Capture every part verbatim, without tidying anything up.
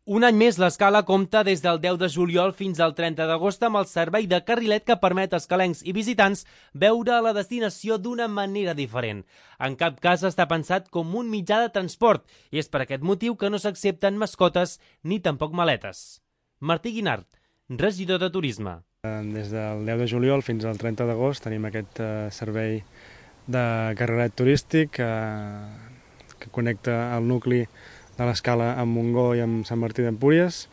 Un any més, l'Escala compta des del deu de juliol fins al trenta d'agost amb el servei de carrilet que permet als calencs i visitants veure la destinació d'una manera diferent. En cap cas està pensat com un mitjà de transport i és per aquest motiu que no s'accepten mascotes ni tampoc maletes. Martí Guinart, regidor de Turisme. Des del deu de juliol fins al trenta d'agost tenim aquest eh, servei de carrilet turístic eh, que connecta el nucli de l'Escala amb Montgó i amb Sant Martí d'Empúries.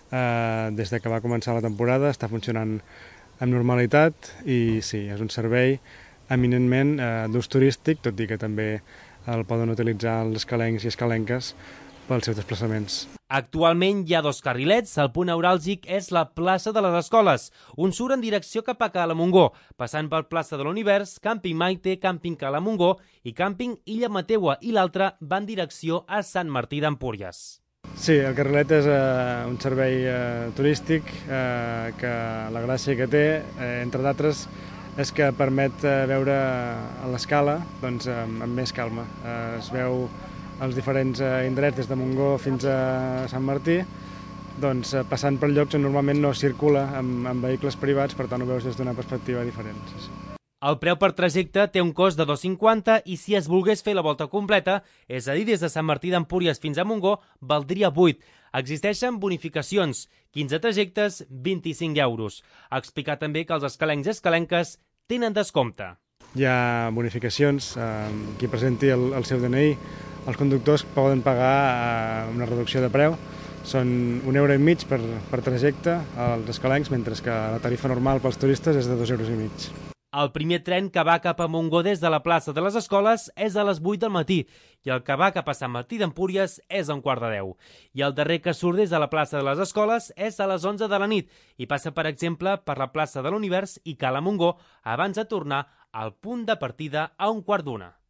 Eh, des de que va començar la temporada està funcionant amb normalitat i sí, és un servei eminentment eh, d'ús turístic, tot i que també el poden utilitzar els escalencs i escalenques pels seus desplaçaments. Actualment hi ha dos carrilets, el punt neuràlgic és la plaça de les Escoles. Un surt en direcció cap a Cala Montgó, passant per plaça de l'Univers, Càmping Maite, Càmping Cala Montgó i Càmping Illa Mateua, i l'altre va en direcció a Sant Martí d'Empúries. Sí, el carrilet és eh, un servei eh, turístic eh, que la gràcia que té, eh, entre d'altres, és que permet eh, veure l'Escala doncs, amb, amb més calma. Eh, es veu els diferents eh, indrets des de Montgó fins a Sant Martí, doncs, eh, passant per llocs on normalment no circula amb, amb vehicles privats, per tant ho veus des d'una perspectiva diferent. Sí, sí. El preu per trajecte té un cost de dos coma cinquanta i si es volgués fer la volta completa, és a dir, des de Sant Martí d'Empúries fins a Montgó, valdria vuit. Existeixen bonificacions, quinze trajectes, vint-i-cinc euros. Ha explicat també que els escalencs i escalenques tenen descompte. Hi ha bonificacions, eh, qui presenti el, el seu D N I, els conductors poden pagar eh, una reducció de preu, són un euro i mig per, per trajecte als escalencs, mentre que la tarifa normal pels turistes és de dos euros i mig. El primer tren que va cap a Montgó des de la plaça de les Escoles és a les vuit del matí i el que va cap a Sant Martí d'Empúries és a un quart de deu. I el darrer que surt des de la plaça de les Escoles és a les onze de la nit i passa, per exemple, per la plaça de l'Univers i Cala Montgó abans de tornar al punt de partida a un quart d'una.